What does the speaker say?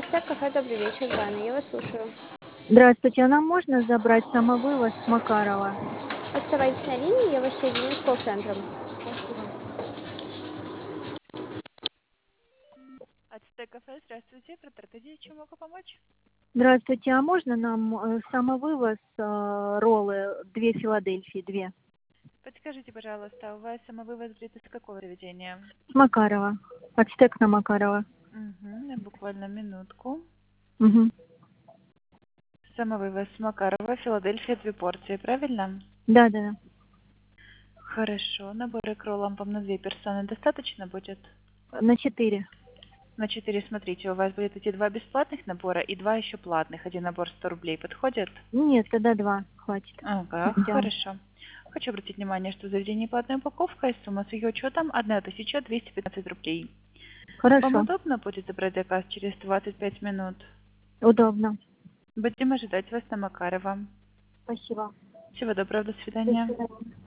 Астек кафе, добрый вечер, Дана, я вас слушаю. Здравствуйте, а нам можно забрать самовывоз с Макарова? Оставайтесь на линии, я вас соединю с колл-центром. Спасибо. Ацтек кафе, здравствуйте. Про Аркадий, чем могу помочь? Здравствуйте, а можно нам самовывоз роллы, 2 Филадельфии, 2? Подскажите, пожалуйста, у вас самовывоз будет из какого заведения? С Макарова. Ацтек на Макарова. Угу, буквально минутку. Угу. Самовывоз с Макарова, Филадельфия, 2 порции, правильно? Да, да, да. Хорошо, наборы к роллампам на 2 персоны достаточно будет? На 4. На 4, смотрите, у вас будет эти 2 бесплатных набора и 2 еще платных. Один набор 100 рублей подходит? Нет, тогда 2 хватит. Ага, хорошо. Хочу обратить внимание, что в заведении платная упаковка и сумма с ее учетом 1215 рублей. Вам Хорошо, удобно будет забрать заказ через 25 минут? удобно. Будем ожидать вас на Макарова. Спасибо. Всего доброго, до До свидания. свидания.